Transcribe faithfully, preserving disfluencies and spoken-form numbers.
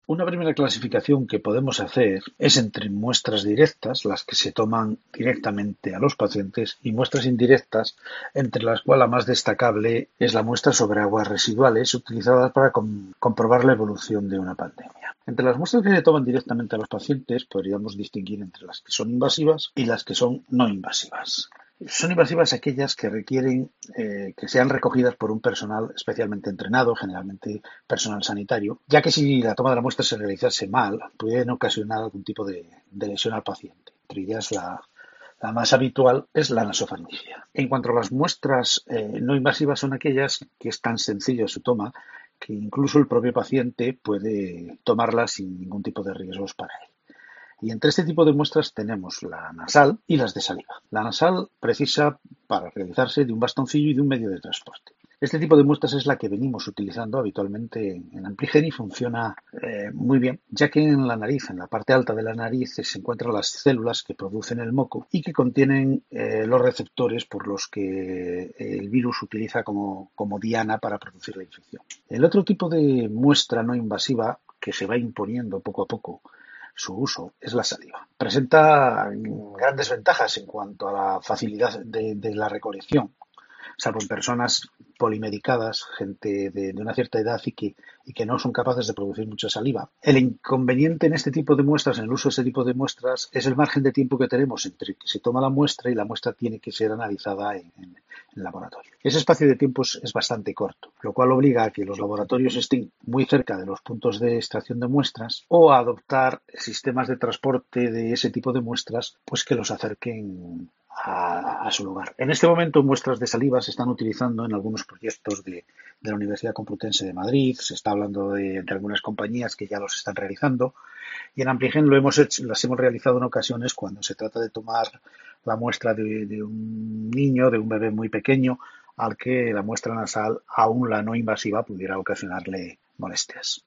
Una primera clasificación que podemos hacer es entre muestras directas, las que se toman directamente a los pacientes, y muestras indirectas, entre las cuales la más destacable es la muestra sobre aguas residuales utilizadas para com- comprobar la evolución de una pandemia. Entre las muestras que se toman directamente a los pacientes podríamos distinguir entre las que son invasivas y las que son no invasivas. Son invasivas aquellas que requieren eh, que sean recogidas por un personal especialmente entrenado, generalmente personal sanitario, ya que si la toma de la muestra se realizase mal, pueden ocasionar algún tipo de, de lesión al paciente. Entre ellas, la, la más habitual es la nasofaringitis. En cuanto a las muestras eh, no invasivas, son aquellas que es tan sencillo su toma que incluso el propio paciente puede tomarlas sin ningún tipo de riesgos para él. Y entre este tipo de muestras tenemos la nasal y las de saliva. La nasal precisa para realizarse de un bastoncillo y de un medio de transporte. Este tipo de muestras es la que venimos utilizando habitualmente en Ampligen y funciona eh, muy bien, ya que en la nariz, en la parte alta de la nariz, se encuentran las células que producen el moco y que contienen eh, los receptores por los que el virus utiliza como, como diana para producir la infección. El otro tipo de muestra no invasiva que se va imponiendo poco a poco su uso es la saliva. Presenta grandes ventajas en cuanto a la facilidad de, de la recolección, salvo en personas polimedicadas, gente de, de una cierta edad y que, y que no son capaces de producir mucha saliva. El inconveniente en este tipo de muestras, en el uso de este tipo de muestras, es el margen de tiempo que tenemos entre que se toma la muestra y la muestra tiene que ser analizada en, en, en laboratorio. Ese espacio de tiempo es, es bastante corto, lo cual obliga a que los laboratorios estén muy cerca de los puntos de extracción de muestras o a adoptar sistemas de transporte de ese tipo de muestras pues que los acerquen a, a su lugar. En este momento, muestras de saliva se están utilizando en algunos proyectos de, de la Universidad Complutense de Madrid. Se está hablando de, de algunas compañías que ya los están realizando. Y en Ampligen lo hemos hecho, las hemos realizado en ocasiones cuando se trata de tomar la muestra de, de un niño, de un bebé muy pequeño, al que la muestra nasal, aún la no invasiva, pudiera ocasionarle molestias.